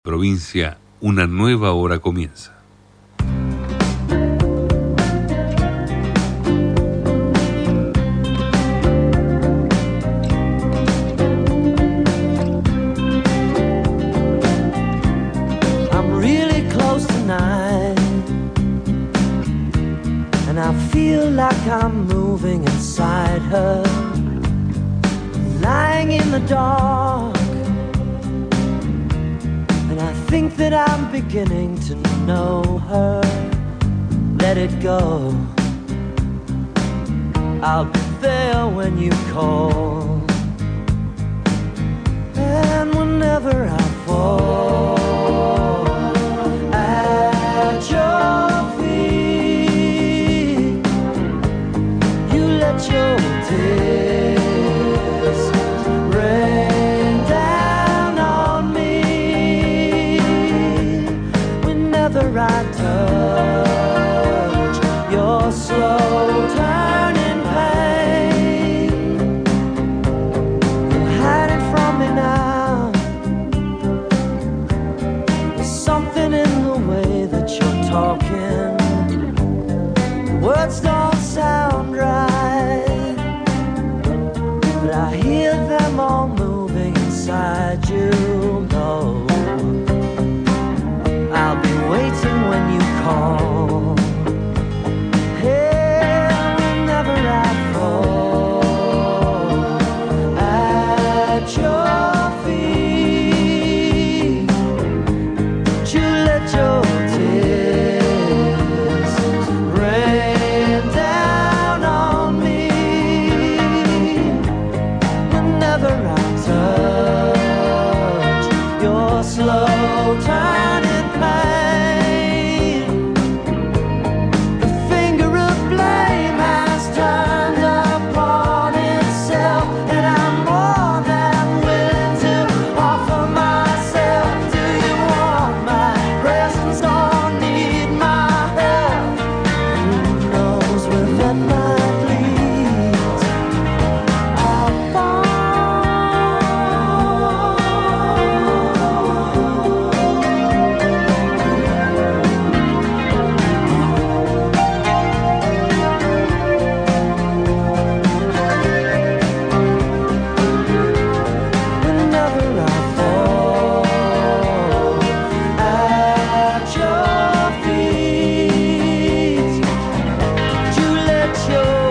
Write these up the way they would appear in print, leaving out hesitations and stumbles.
Provincia, una nueva hora comienza. I'm really close tonight, and I feel like I'm moving inside her, lying in the dark. I think that I'm beginning to know her. Let it go. I'll be there when you call. And whenever I fall at your feet, you let your tears rain down on me. Whenever I touch your slow turning pain, you're hiding from me now. There's something in the way that you're talking. Words don't sound right, but I hear them all moving inside you. No, I'll be waiting when you call. Hey, whenever I fall at your feet, you let your tears rain down on me. Whenever I touch your slow turning pain, the finger of blame has turned upon itself, and I'm more than willing to offer myself. Do you want my presence or need my help? Who knows where that might lead? I'll fall. Whenever I fall at your feet, you let your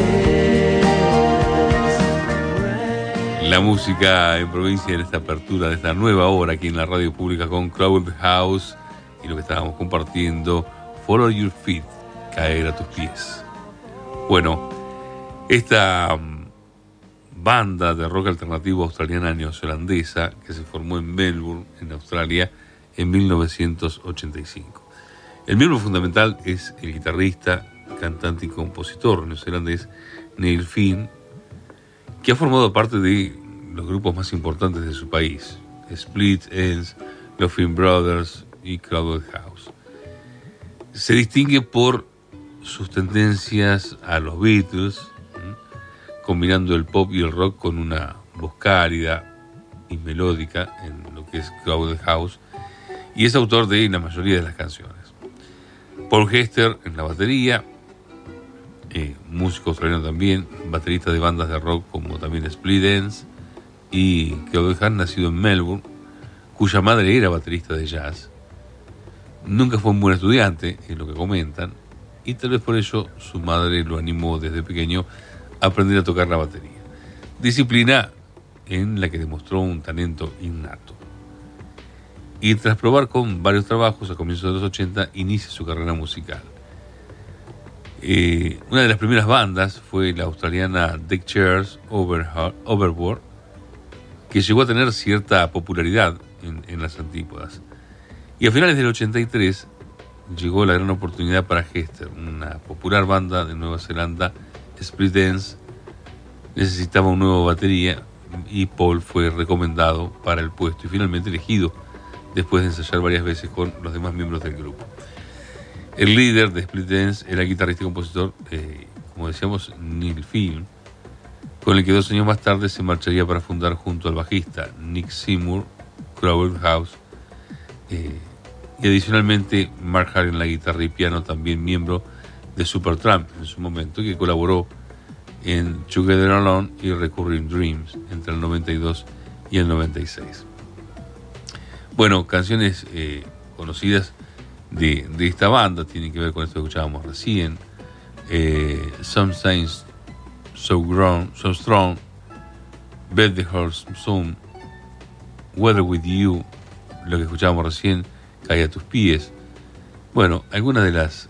tears rain. La música en provincia en esta apertura de esta nueva hora aquí en la radio pública con Clubhouse y lo que estábamos compartiendo, Follow Your Feet, caer a tus pies. Bueno, esta banda de rock alternativo australiana neozelandesa que se formó en Melbourne, en Australia, en 1985. El miembro fundamental es el guitarrista, cantante y compositor neozelandés Neil Finn, que ha formado parte de los grupos más importantes de su país, Split Enz, los Finn Brothers y Clubhouse. Se distingue por sus tendencias a los Beatles, combinando el pop y el rock con una voz cálida y melódica en lo que es Clubhouse, y es autor de la mayoría de las canciones. Paul Hester en la batería, músico australiano también, baterista de bandas de rock como también Split Enz y Clubhouse, nacido en Melbourne, cuya madre era baterista de jazz. Nunca fue un buen estudiante, es lo que comentan, y tal vez por ello su madre lo animó desde pequeño a aprender a tocar la batería. Disciplina en la que demostró un talento innato. Y tras probar con varios trabajos a comienzos de los 80, inicia su carrera musical. Una de las primeras bandas fue la australiana Deck Chairs Overboard, que llegó a tener cierta popularidad en las antípodas. Y a finales del 83 llegó la gran oportunidad para Hester, una popular banda de Nueva Zelanda, Split Enz, necesitaba un nuevo batería y Paul fue recomendado para el puesto y finalmente elegido después de ensayar varias veces con los demás miembros del grupo. El líder de Split Enz era el guitarrista y compositor, como decíamos, Neil Finn, con el que 2 años más tarde se marcharía para fundar junto al bajista Nick Seymour Clubhouse, Y adicionalmente Mark Hart en la guitarra y piano, también miembro de Supertramp en su momento, que colaboró en Together Alone y Recurring Dreams entre el 92 y el 96. Bueno, canciones conocidas de esta banda tienen que ver con esto que escuchábamos recién. Sometimes So Strong, Bet the Horse Soon, Weather With You, lo que escuchábamos recién, Cae a tus pies. Bueno, algunas de las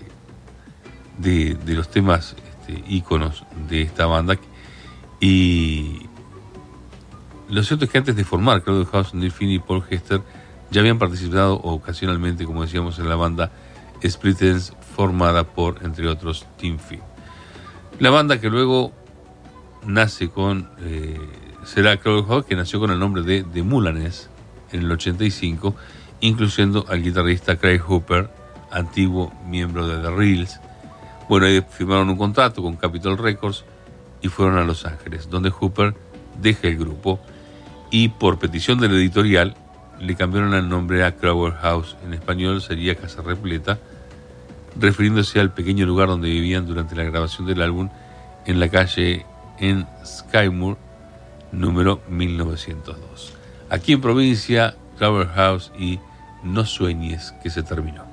de los temas íconos de esta banda. Y lo cierto es que antes de formar Crowded House, Neil Finn y Paul Hester ya habían participado ocasionalmente, como decíamos, en la banda Split Enz, formada por, entre otros, Tim Finn. La banda que luego nace con será Crowded House, que nació con el nombre de The Mullanes en el 85, incluyendo al guitarrista Craig Hooper, antiguo miembro de The Reels. Bueno, ahí firmaron un contrato con Capitol Records y fueron a Los Ángeles, donde Hooper deja el grupo y por petición del editorial le cambiaron el nombre a Crowded House. En español sería Casa Repleta, refiriéndose al pequeño lugar donde vivían durante la grabación del álbum en la calle en Skymoor, número 1902. Aquí en provincia, Crowded House y No sueñes que se terminó.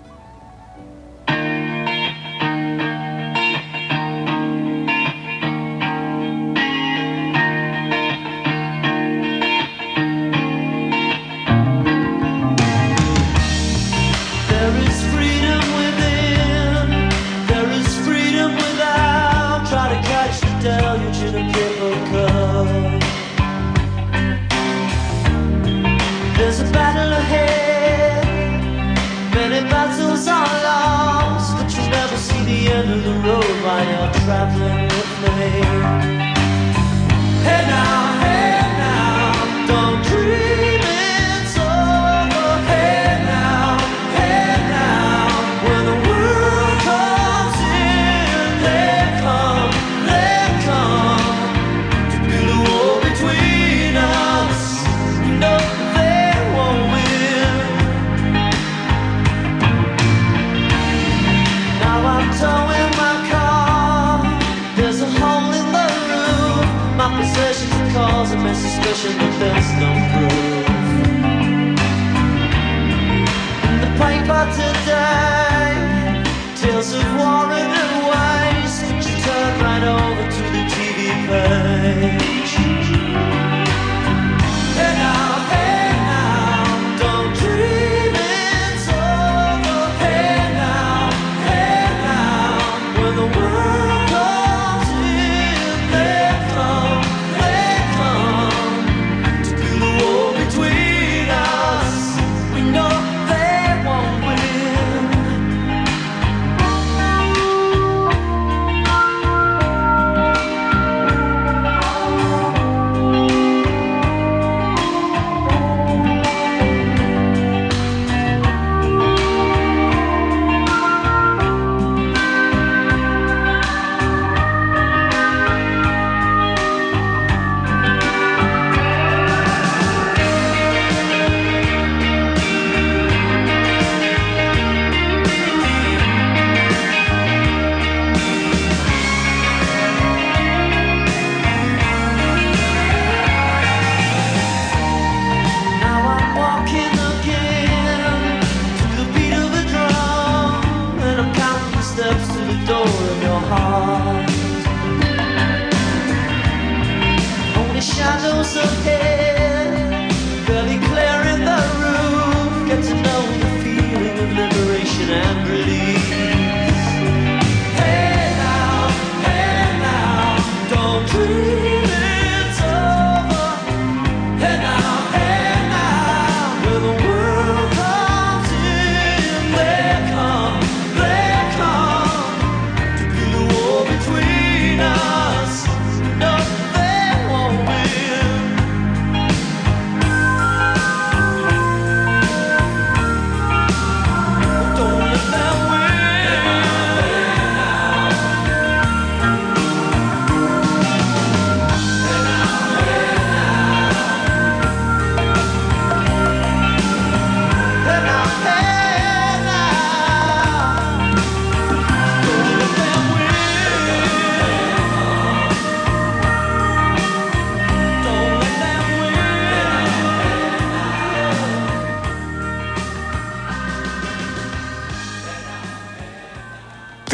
There's a battle ahead, many battles are lost, but you never see the end of the road while you're traveling with me. Hey now, don't dream it's over. Hey now, when the world comes in, they come to build a wall between us. No. Towing my car, there's a hole in the roof. My possessions are causing me suspicion, but there's no proof. In the paper today, tales of war and waste, but you turn right over to the TV page. Hey now, don't dream it's over. Hey now, when the world comes in, they come to build a wall between us. We know they won't win.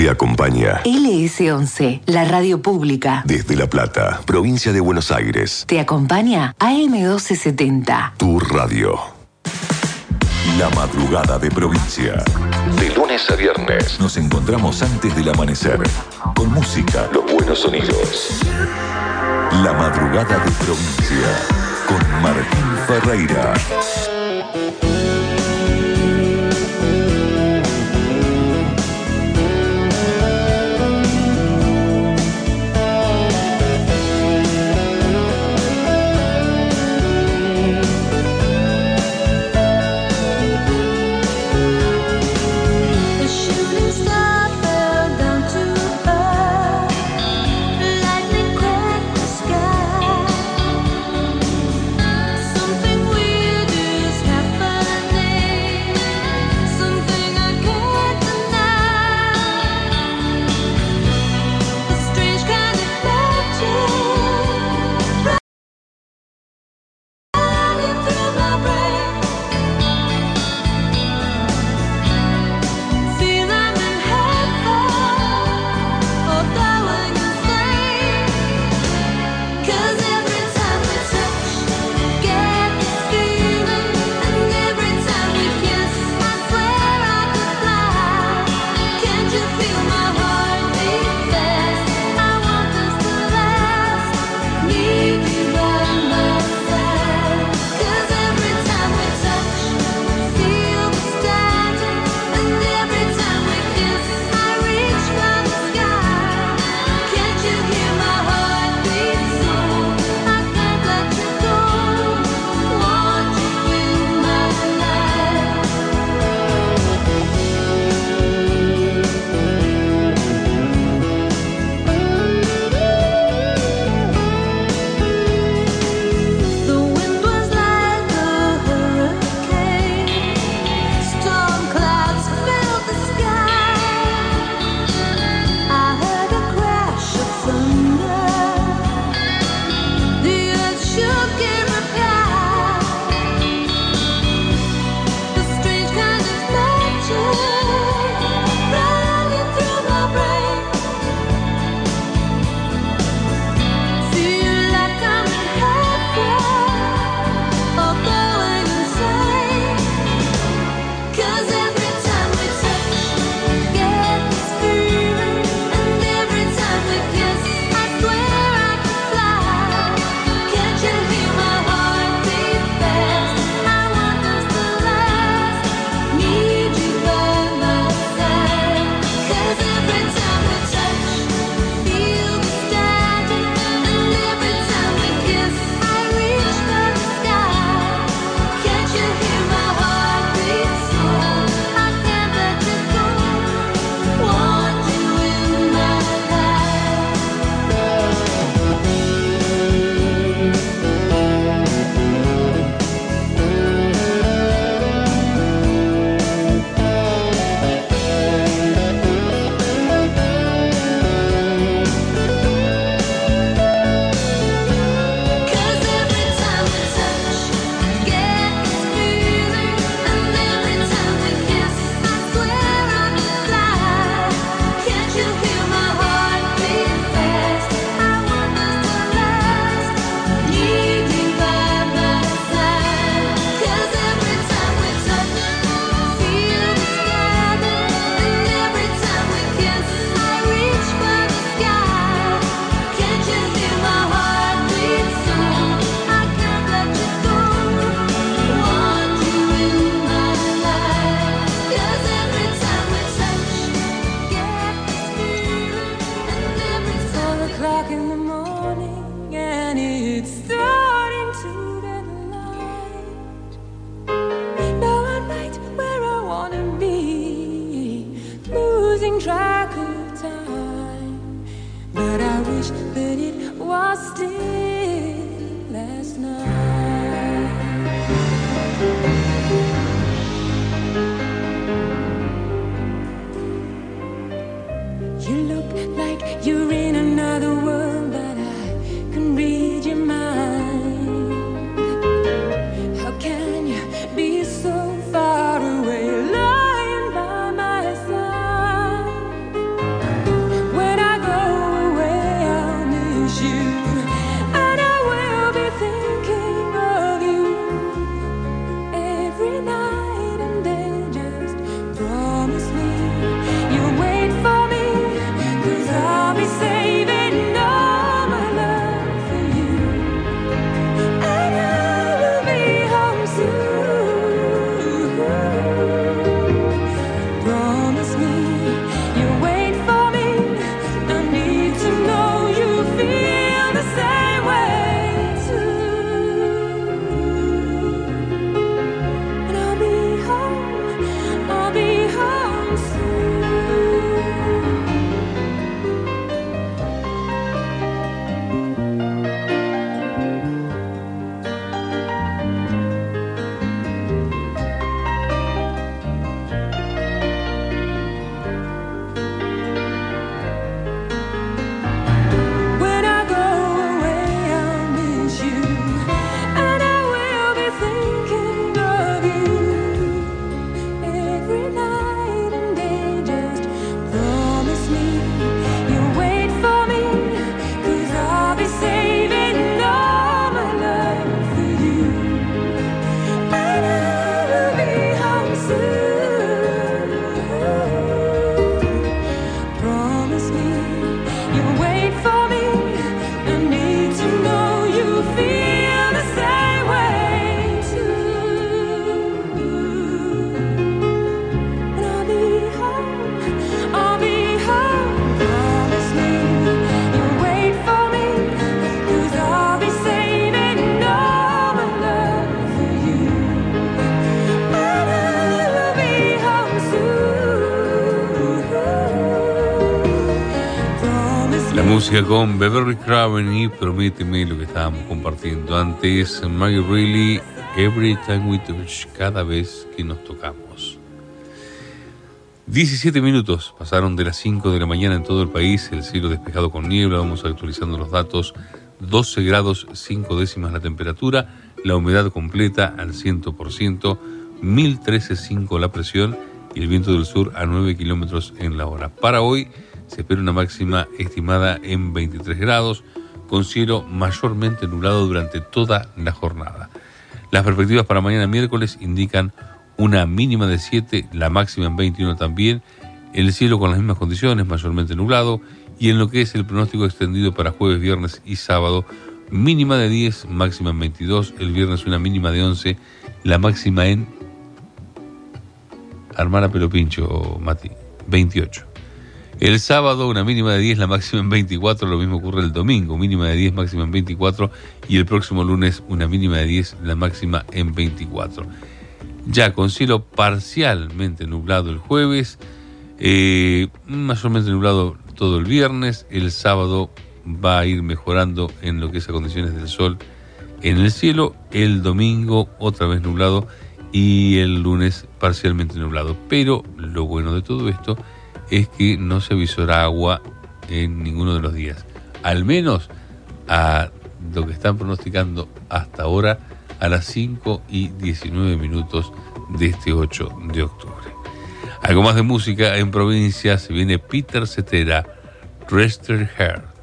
Te acompaña LS11, la radio pública. desde La Plata, provincia de Buenos Aires. Te acompaña AM1270. Tu radio. La madrugada de provincia. De lunes a viernes nos encontramos antes del amanecer. Con música, los buenos sonidos. La madrugada de provincia. Con Martín Ferreira. Something weird is happening. Música con Beverly Craven y Prométeme, lo que estábamos compartiendo antes. Maggie Reilly, Every Time We Touch, cada vez que nos tocamos. 17 minutos pasaron de las 5 de la mañana en todo el país, el cielo despejado con niebla, vamos actualizando los datos. 12 grados 5 décimas la temperatura, la humedad completa al 100%, 1013,5 la presión y el viento del sur a 9 kilómetros en la hora. Para hoy se espera una máxima estimada en 23 grados, con cielo mayormente nublado durante toda la jornada. Las perspectivas para mañana miércoles indican una mínima de 7, la máxima en 21 también, el cielo con las mismas condiciones, mayormente nublado, y en lo que es el pronóstico extendido para jueves, viernes y sábado, mínima de 10, máxima en 22, el viernes una mínima de 11, la máxima en... Armar a pelo pincho, Mati, 28. El sábado una mínima de 10, la máxima en 24, lo mismo ocurre el domingo, mínima de 10, máxima en 24, y el próximo lunes una mínima de 10, la máxima en 24. Ya con cielo parcialmente nublado el jueves, mayormente nublado todo el viernes, el sábado va a ir mejorando en lo que es a condiciones del sol en el cielo, el domingo otra vez nublado y el lunes parcialmente nublado. Pero lo bueno de todo esto es que no se avisora agua en ninguno de los días, al menos a lo que están pronosticando hasta ahora a las 5:19 de este 8 de octubre. Algo más de música en provincia, se viene Peter Cetera, Rested Heart.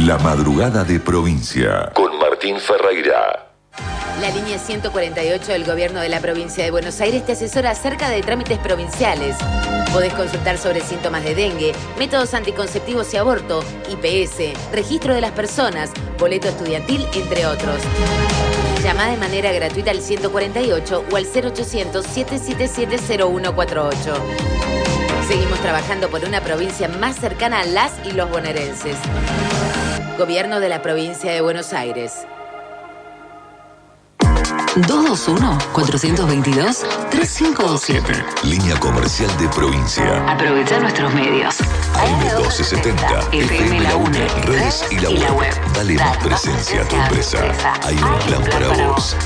La madrugada de provincia con Martín Ferreira. La línea 148 del Gobierno de la Provincia de Buenos Aires te asesora acerca de trámites provinciales. Podés consultar sobre síntomas de dengue, métodos anticonceptivos y aborto, IPS, registro de las personas, boleto estudiantil, entre otros. Llama de manera gratuita al 148 o al 0800-777-0148. Seguimos trabajando por una provincia más cercana a las y los bonaerenses. Gobierno de la Provincia de Buenos Aires. 221-422-3527. Línea comercial de provincia. Aprovecha nuestros medios. AM1270, FM La UNE, redes y la web. Dale más presencia a tu empresa. Hay un plan para vos.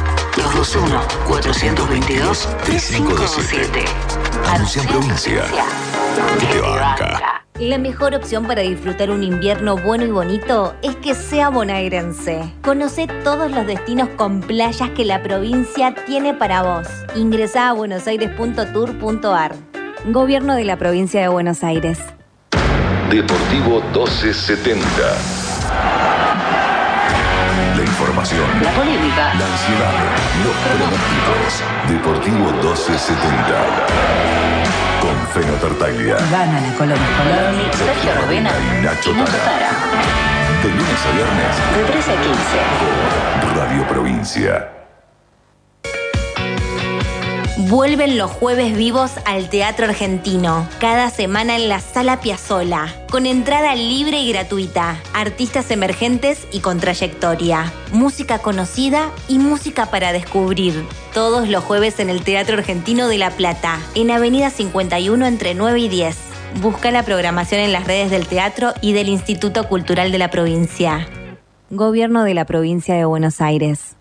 221-422-3527. Anuncia en provincia. Que te banca. La mejor opción para disfrutar un invierno bueno y bonito es que sea bonaerense. Conoce todos los destinos con playas que la provincia tiene para vos. Ingresá a buenosaires.tour.ar. Gobierno de la Provincia de Buenos Aires. Deportivo 1270. La información, La polémica. la ansiedad, los pronósticos. Deportivo 1270. Con Feno Tartaglia, Gana la Colón Colorni, Sergio Robena y Nacho y Nacho Tara. Tara. De lunes a viernes De 13 a 15. por Radio Provincia. Vuelven los jueves vivos al Teatro Argentino, cada semana en la Sala Piazzolla, con entrada libre y gratuita, artistas emergentes y con trayectoria, música conocida y música para descubrir. Todos los jueves en el Teatro Argentino de La Plata, en Avenida 51 entre 9 y 10. Busca la programación en las redes del teatro y del Instituto Cultural de la Provincia. Gobierno de la Provincia de Buenos Aires.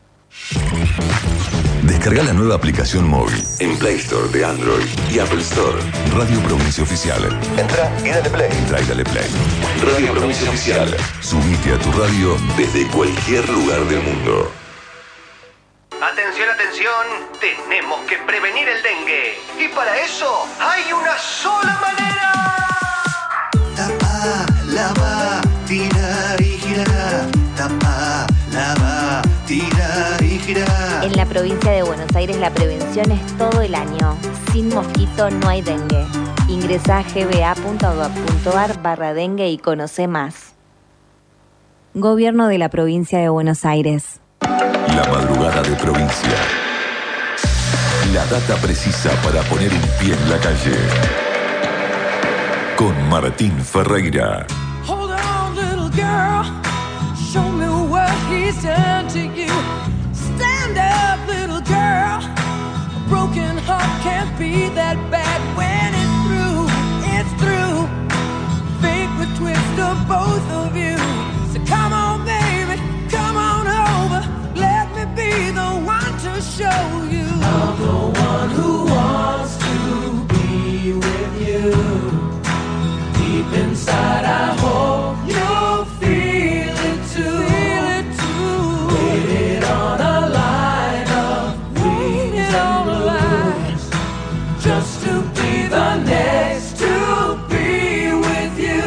Descarga la nueva aplicación móvil en Play Store de Android y Apple Store. Radio Provincia Oficial. Entra y dale play. Radio Provincia Oficial. Subite a tu radio desde cualquier lugar del mundo. Atención, atención, tenemos que prevenir el dengue. Y para eso hay una sola manera. Tapa, lava, tirar y girar. Tapa, lava, tirar y girar. En la provincia de Buenos Aires la prevención es todo el año. Sin mosquito no hay dengue. Ingresá a gba.gov.ar/dengue y conoce más. Gobierno de la Provincia de Buenos Aires. La madrugada de provincia. La data precisa para poner un pie en la calle. Con Martín Ferreira. Hold on, little girl. Show me what he's done to you. Stand up, little girl. A broken heart can't be that bad when it's through. It's through. Fate would twist of both of you. So come on, baby, come on over. Let me be the one to show you. I'm the one who wants to be with you. Deep inside, I hope you'll feel it too. Feel it too. Waited on a line of waited on a line just to be the next to be with you.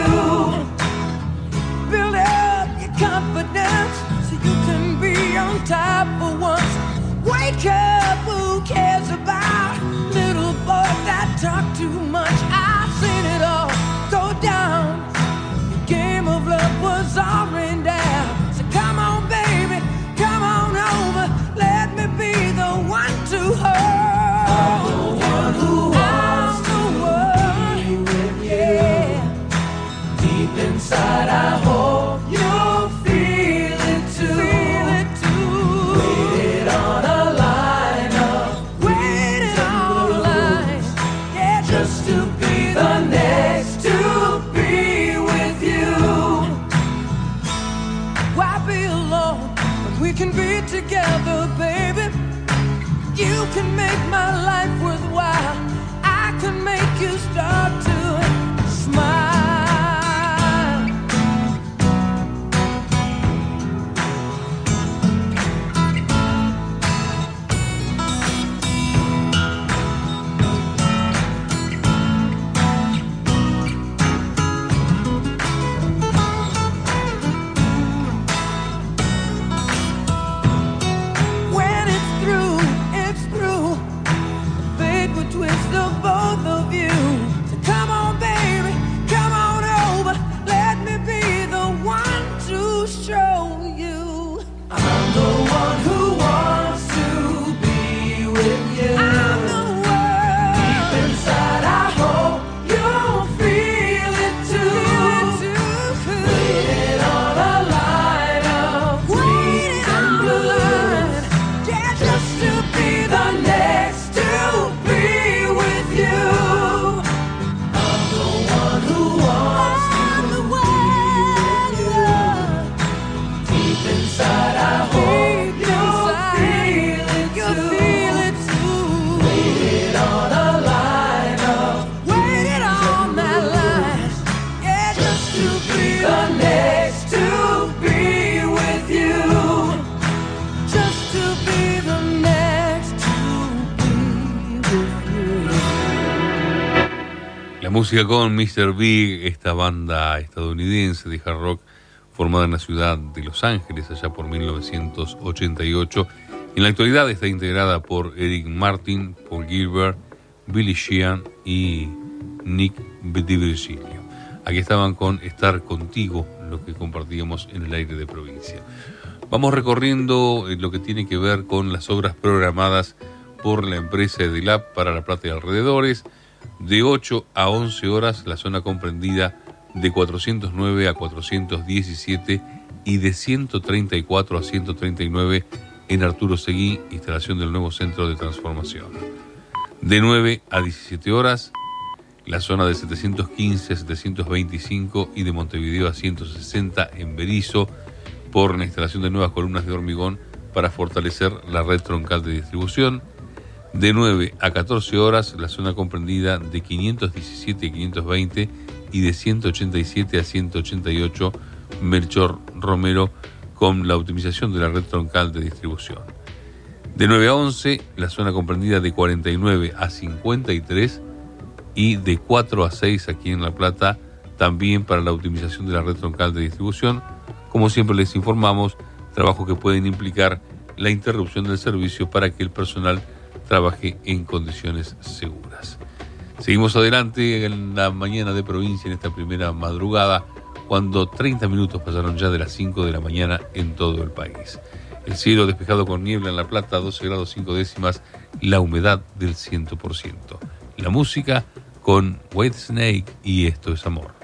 Build up your confidence so you can be on top for once. Wake up, who cares about little boys that talk too much? I've seen it all go down. The game of love was all rained down. So come on, baby, come on over. Let me be the one to hold. I'm the one who wants to be with you. Yeah. Deep inside, I hope you'll feel it too. Feel it too. Waited on a line of waited on a line, yeah, just to be the next to be with you. Why be alone when we can be together, baby? You can make my life worthwhile. I can make you start to smile. La música con Mr. Big, esta banda estadounidense de hard rock formada en la ciudad de Los Ángeles allá por 1988. En la actualidad está integrada por Eric Martin, Paul Gilbert, Billy Sheehan y Nick DiVirgilio. Aquí estaban con Estar Contigo, lo que compartíamos en el aire de provincia. Vamos recorriendo lo que tiene que ver con las obras programadas por la empresa Edelap para La Plata y alrededores. De 8 a 11 horas, la zona comprendida de 409 a 417 y de 134 a 139 en Arturo Seguí, instalación del nuevo centro de transformación. De 9 a 17 horas, la zona de 715 a 725 y de Montevideo a 160 en Berizo, por la instalación de nuevas columnas de hormigón para fortalecer la red troncal de distribución. De 9 a 14 horas, la zona comprendida de 517 y 520 y de 187 a 188 Melchor Romero, con la optimización de la red troncal de distribución. De 9 a 11, la zona comprendida de 49 a 53 y de 4 a 6 aquí en La Plata, también para la optimización de la red troncal de distribución. Como siempre les informamos, trabajos que pueden implicar la interrupción del servicio para que el personal trabaje en condiciones seguras. Seguimos adelante en la mañana de provincia, en esta primera madrugada, cuando 30 minutos pasaron ya de las 5 de la mañana en todo el país. El cielo despejado con niebla en La Plata, 12 grados 5 décimas, la humedad del 100%. La música con Whitesnake y Esto es Amor.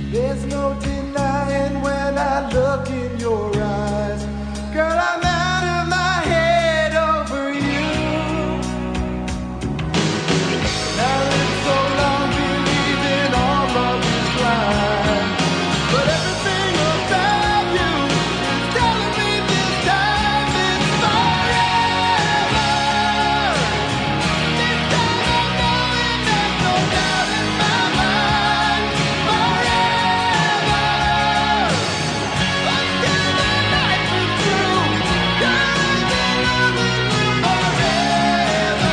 There's no denying when I look in your eyes. Girl, I'm out of my head over you. Now it's so long believing all love is blind. But everything about you is telling me this time it's forever. This time I know it, there's no doubt in my mind. Forever. Until the night is through, girl, I'll be loving you forever.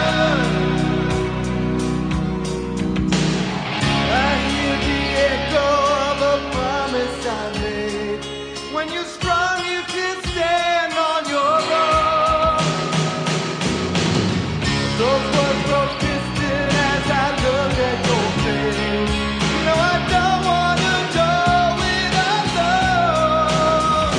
I hear the echo of a promise I made. When you're strong, you can stand on your own. Those words grow distant as I look at your face. No, I don't wanna go it alone.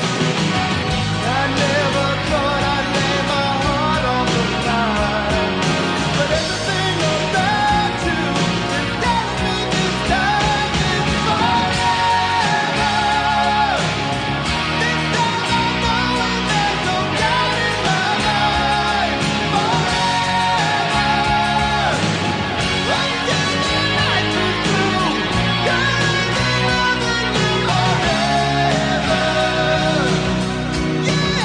I never thought I'd lay my heart on the line, but everything about you is telling me this time it's forever. This time I know it, there's no doubt in my mind. Forever. Until the night is through, girl, I'll be loving you forever. Yeah.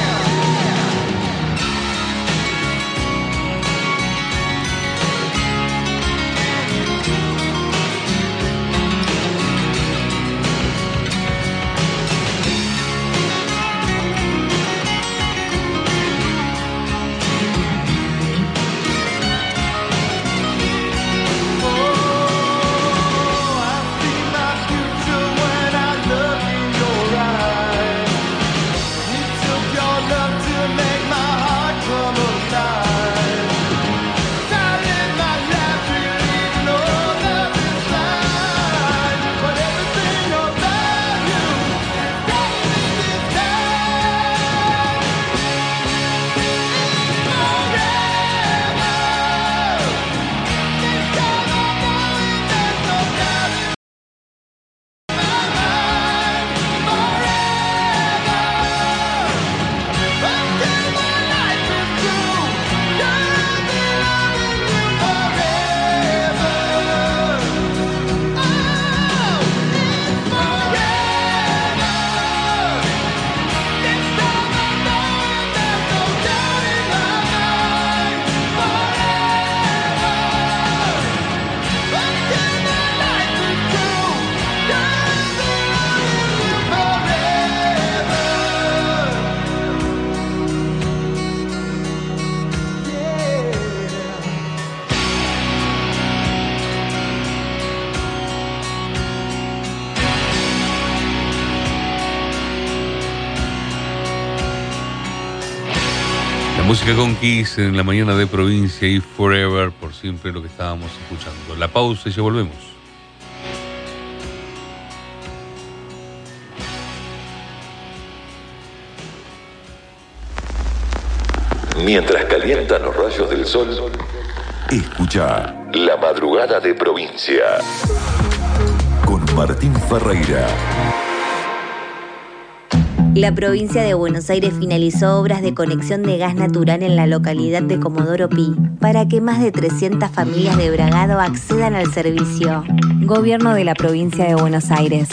I see my future when I look in your eyes. You took your love to make my heart come alive. I live my life believing all love is blind, but everything about you is telling me this time it's forever. This time I know it, there's no doubt in my mind. Forever. Until my life is through, girl, I'll be loving you forever. Oh, it's forever. This time I know it, there's no doubt in my mind. Forever. Until my life is through, girl, I'll be loving you forever. La música con Kiss en la mañana de provincia y Forever, por siempre lo que estábamos escuchando. La pausa y ya volvemos. Mientras calientan los rayos del sol, escucha La Madrugada de Provincia con Martín Ferreira. La provincia de Buenos Aires finalizó obras de conexión de gas natural en la localidad de Comodoro Pi para que más de 300 familias de Bragado accedan al servicio. Gobierno de la provincia de Buenos Aires.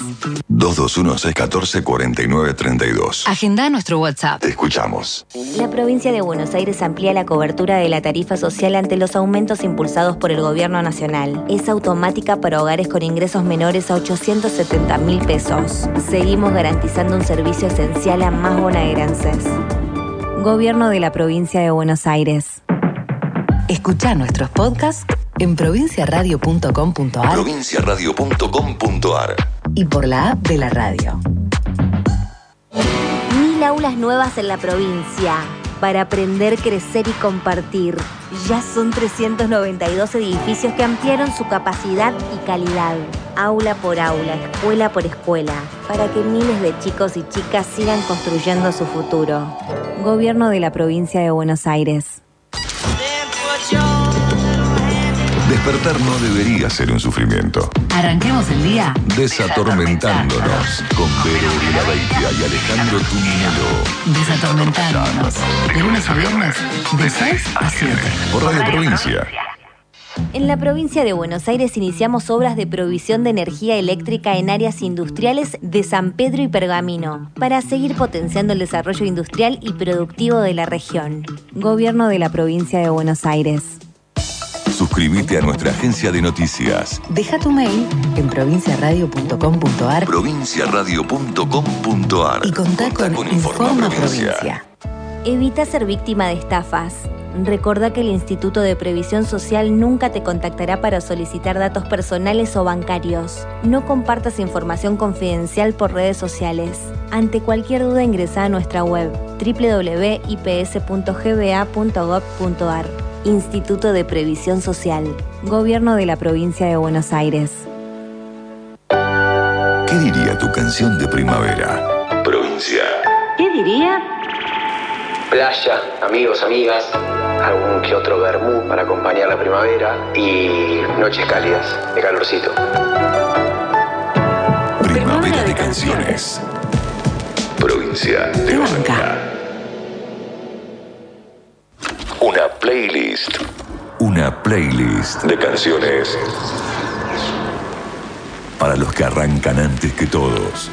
221-614-4932. Agenda nuestro WhatsApp. Te escuchamos. La provincia de Buenos Aires amplía la cobertura de la tarifa social ante los aumentos impulsados por el gobierno nacional. Es automática para hogares con ingresos menores a 870.000 pesos. Seguimos garantizando un servicio esencial a más bonaerenses. Gobierno de la provincia de Buenos Aires. Escuchá nuestros podcasts en provinciaradio.com.ar Provinciaradio.com.ar y por la app de la radio. 1000 aulas nuevas en la provincia para aprender, crecer y compartir. Ya son 392 edificios que ampliaron su capacidad y calidad. Aula por aula, escuela por escuela, para que miles de chicos y chicas sigan construyendo su futuro. Gobierno de la provincia de Buenos Aires. Despertar no debería ser un sufrimiento. Arranquemos el día Desatormentándonos con Vero Vilaveitia y Alejandro Tuminelo. Desatormentándonos. De lunes a viernes, de 6 a 7. Por Radio Provincia. En la provincia de Buenos Aires iniciamos obras de provisión de energía eléctrica en áreas industriales de San Pedro y Pergamino, para seguir potenciando el desarrollo industrial y productivo de la región. Gobierno de la provincia de Buenos Aires. Suscríbete a nuestra agencia de noticias. Deja tu mail en provinciaradio.com.ar provinciaradio.com.ar y contá con Informa Provincia. Evita ser víctima de estafas. Recordá que el Instituto de Previsión Social nunca te contactará para solicitar datos personales o bancarios. No compartas información confidencial por redes sociales. Ante cualquier duda ingresá a nuestra web www.ips.gba.gov.ar. Instituto de Previsión Social. Gobierno de la Provincia de Buenos Aires. ¿Qué diría tu canción de primavera? Provincia. ¿Qué diría? Playa, amigos, amigas, algún que otro vermú para acompañar la primavera y noches cálidas, de calorcito. Primavera de canciones. Provincia de Banca. Una playlist de canciones para los que arrancan antes que todos.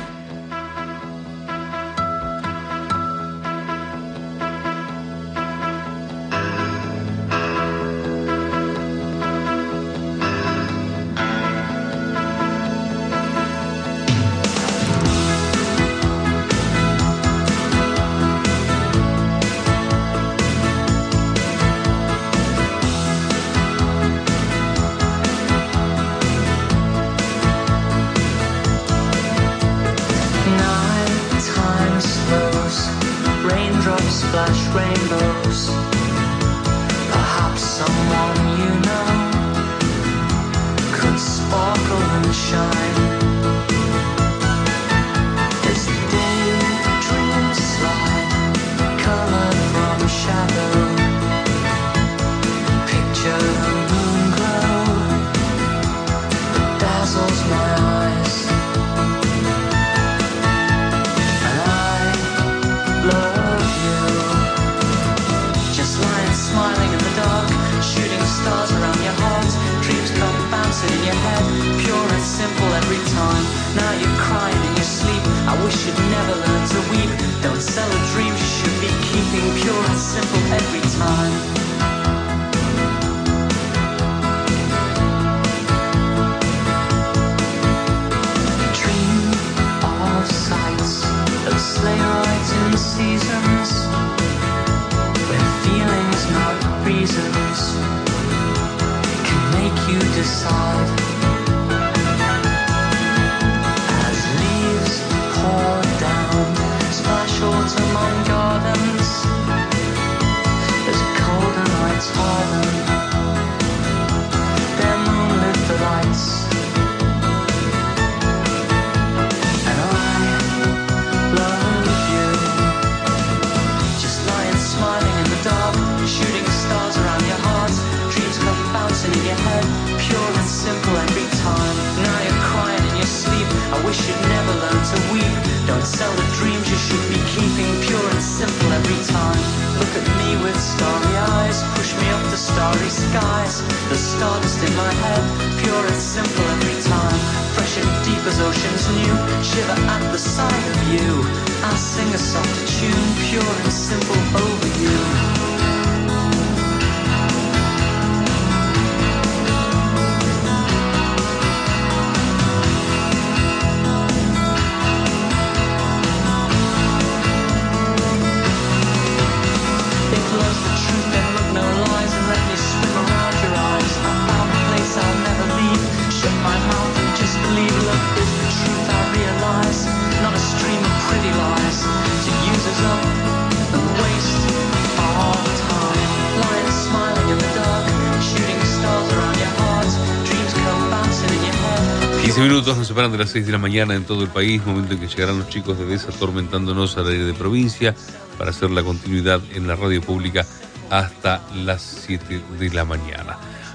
Minutos nos separan de las 6 de la mañana en todo el país, momento en que llegarán los chicos de Desatormentándonos al aire de provincia para hacer la continuidad en la radio pública hasta las 7 de la mañana.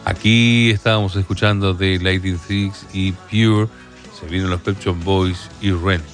Aquí estábamos escuchando de Lightning Six y Pure. Se vienen los Pet Shop Boys y Rent.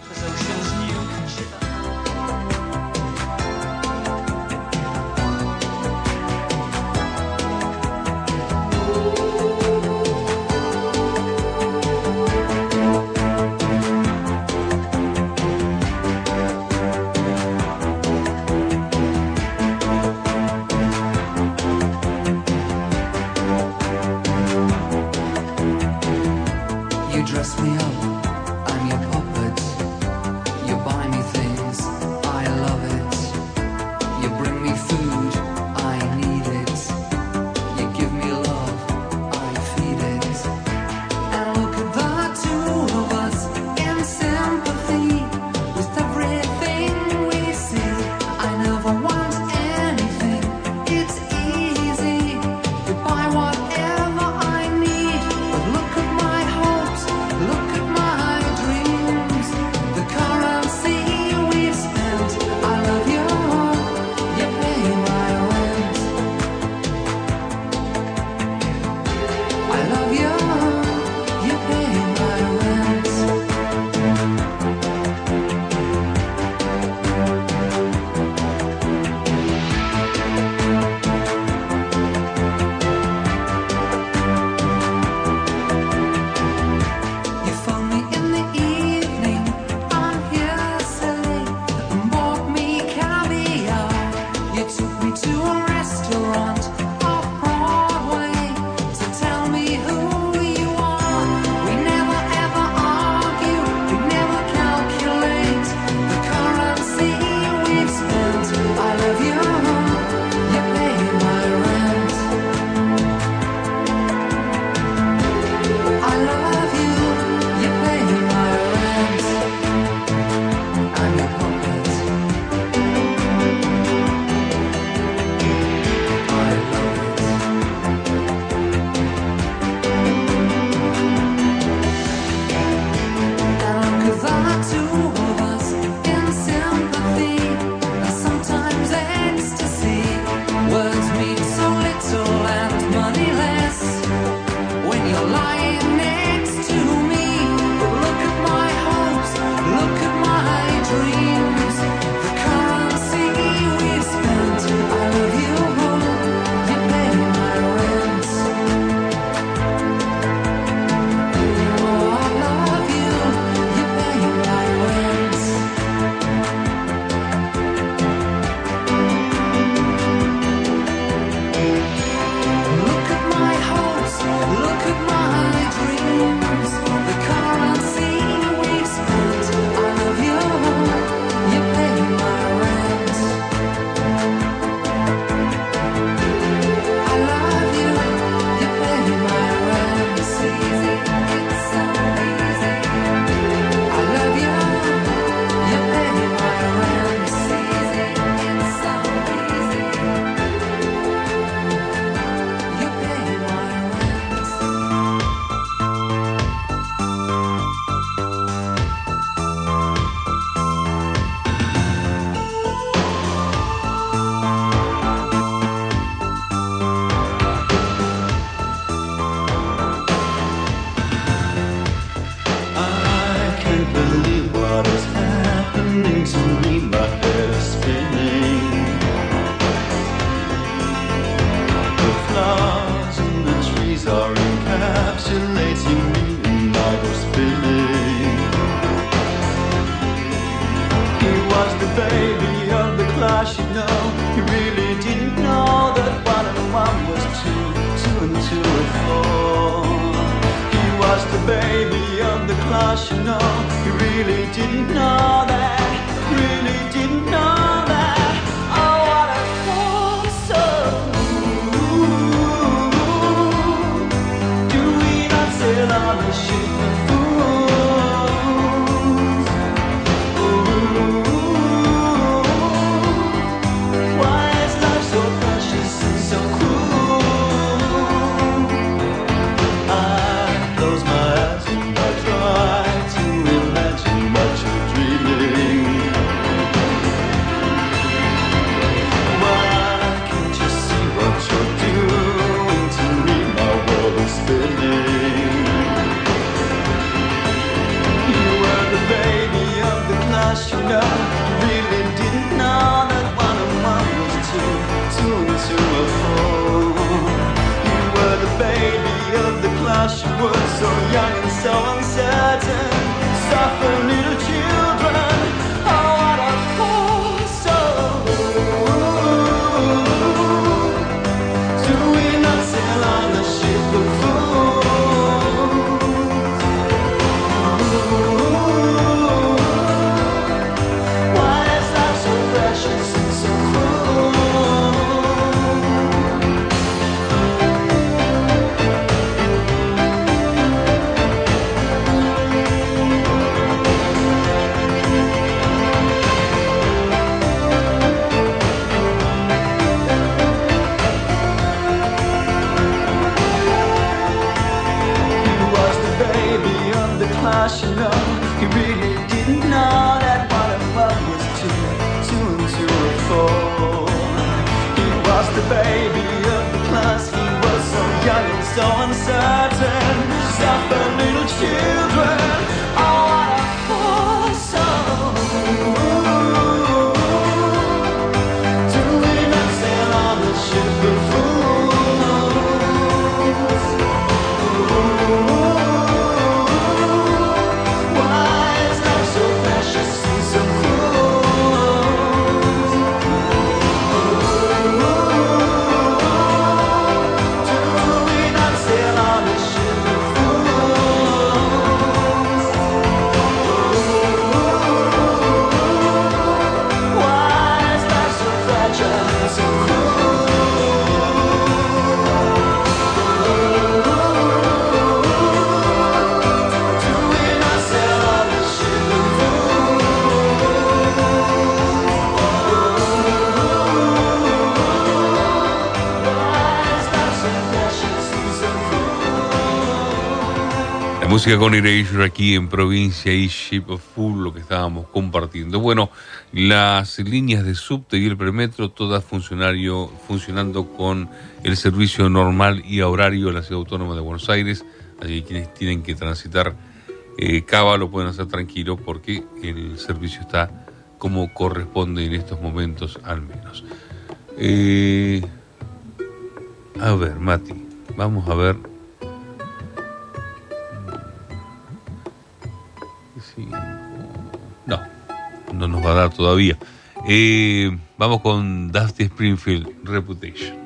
You dress me up, I'm your puppet. You buy me things, I love it. You bring me food, I need it. You give me love, I feed it. And look at the two of us in sympathy with everything we see. I never want anything, it's easy. You buy whatever I need, but look at my hopes, look at my dreams, the currency we've spent. I love you, you pay my rent. I love you, you pay my rent. You phoned me in the evening, I'm here silly, and bought me caviar. You took me to a restaurant off Broadway to tell me who you are. We never ever argue, we never calculate the currency we've spent. I love you, you pay my rent. I love you, you pay my rent. I'm your puppet. I love it. And look at the two of us in sympathy, and sometimes ecstasy. Words mean so little and money less when you're lying next to me. But look at my hopes, look at my dreams, the currency we've spent. I love you, you pay my rent. Oh, I love you, you pay my rent. Look at my hopes, look at my dreams, the currency we've spent. I love you, you pay my rent. I love you, you pay my rent. It's easy, it's so easy. I love you, you pay my rent. It's easy, it's so easy. You pay my rent. I can't believe what is happening to me. My head is spinning. The flowers and the trees are encapsulating me, and I go spinning. He was the baby of the class, you know. He really didn't know that 1 and 1 was 2, 2 and 2 and 4. He was the baby of the class, you know. He really didn't know that, really didn't know that. Oh, what a fool, so do we not sail on the ship of fools? Why is life so precious and so cruel? I close my eyes and I try to imagine what you're dreaming. Why can't you see what you're doing to me? so uncertain. Suffer little children. Oh, what a poor soul. Do we not sail on the ship of fools? Why is life so precious and so cruel? You know, he really didn't know that 1 and 1 was 2, 2 and 2 were 4. He was the baby of the class. He was so young and so uncertain. Suffer little children. Oh, what a poor soul. Do we not sail on the ship of fools? Música con Erasure aquí en Provincia y Ship of Fool, lo que estábamos compartiendo. Bueno, las líneas de subte y el premetro, todas funcionando con el servicio normal y a horario de la Ciudad Autónoma de Buenos Aires. Allí quienes tienen que transitar Cava lo pueden hacer tranquilo porque el servicio está como corresponde en estos momentos al menos. A ver, Mati, vamos a ver. No nos va a dar todavía. Vamos con Dusty Springfield, Reputation.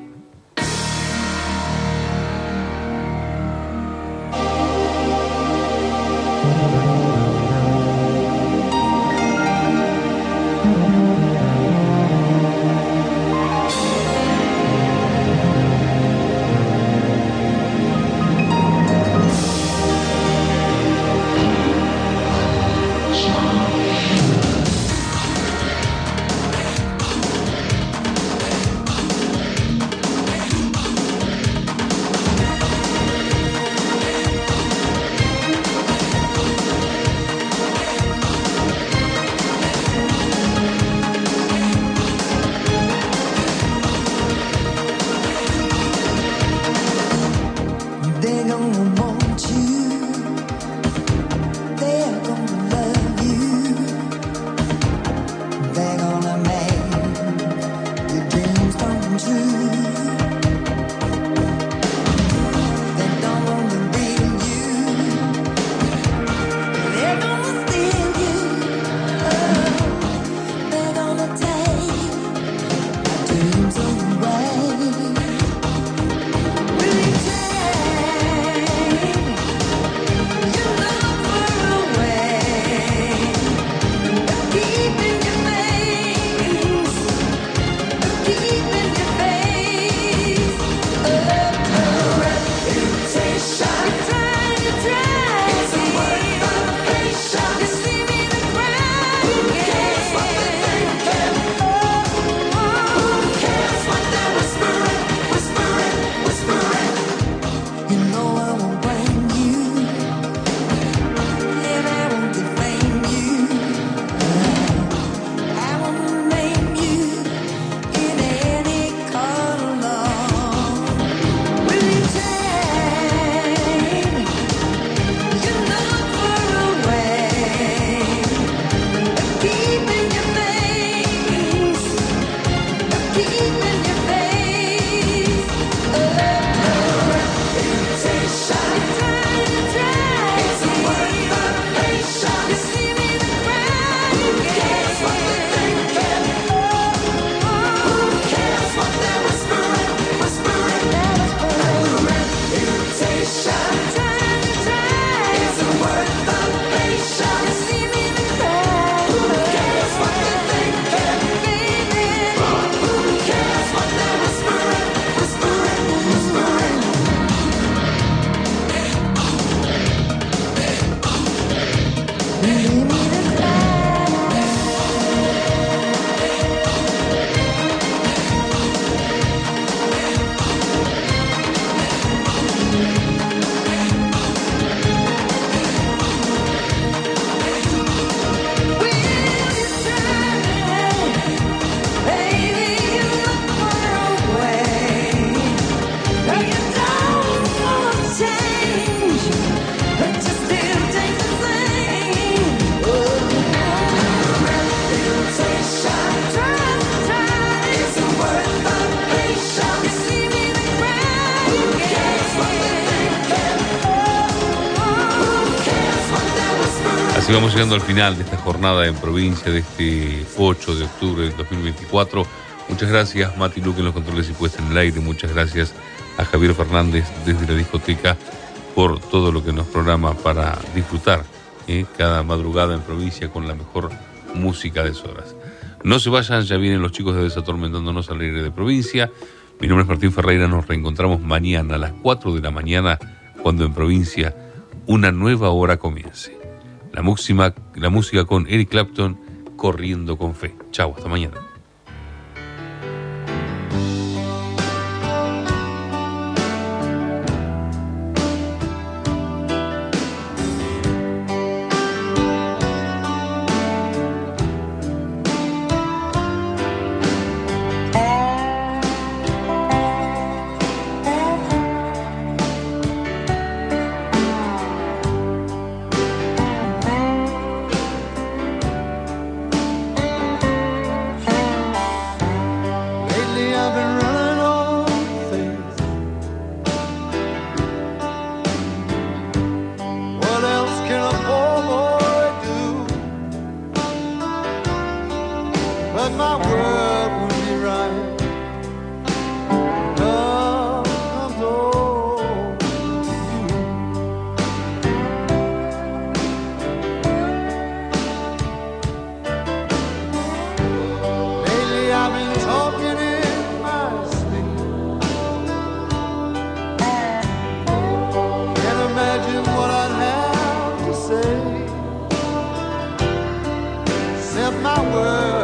Así vamos llegando al final de esta jornada en provincia de este 8 de octubre del 2024. Muchas gracias, Mati Luque en los controles y puesta en el aire. Muchas gracias a Javier Fernández desde la discoteca por todo lo que nos programa para disfrutar cada madrugada en provincia con la mejor música de Soras. No se vayan, ya vienen los chicos de Desatormentándonos al aire de provincia. Mi nombre es Martín Ferreira, nos reencontramos mañana a las 4 de la mañana cuando en provincia una nueva hora comience. La música con Eric Clapton, Corriendo con Fe. Chau, hasta mañana. My world